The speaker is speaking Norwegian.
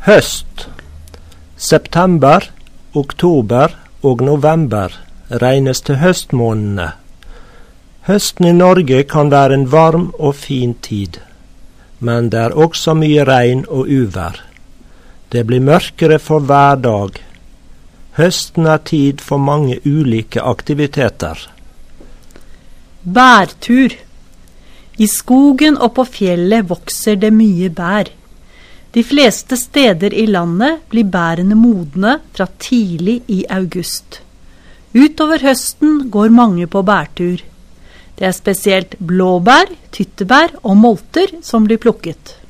Høst. September, oktober og november regnes til høstmånedene. Høsten i Norge kan være en varm og fin tid, men det er også mye regn og uvær. Det blir mørkere for hver dag. Høsten er tid for mange ulike aktiviteter. Bærtur. I skogen og på fjellet vokser det mye bær. De fleste steder i landet blir bærene modne fra tidlig i august. Utover høsten går mange på bærtur. Det er spesielt blåbær, tyttebær og molter som blir plukket.